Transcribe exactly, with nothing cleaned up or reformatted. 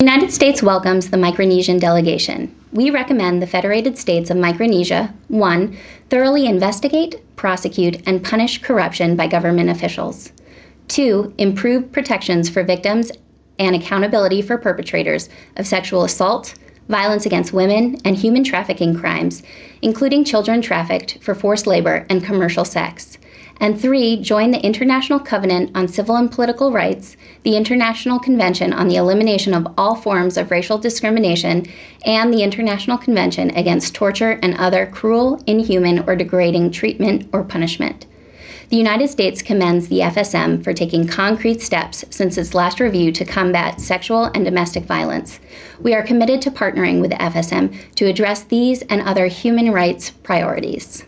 The United States welcomes the Micronesian delegation. We recommend the Federated States of Micronesia, one, thoroughly investigate, prosecute, and punish corruption by government officials. Two, improve protections for victims and accountability for perpetrators of sexual assault, violence against women, and human trafficking crimes, including children trafficked for forced labor and commercial sex. And three, join the International Covenant on Civil and Political Rights, the International Convention on the Elimination of All Forms of Racial Discrimination, and the International Convention Against Torture and Other Cruel, Inhuman, or Degrading Treatment or Punishment. The United States commends the F S M for taking concrete steps since its last review to combat sexual and domestic violence. We are committed to partnering with the F S M to address these and other human rights priorities.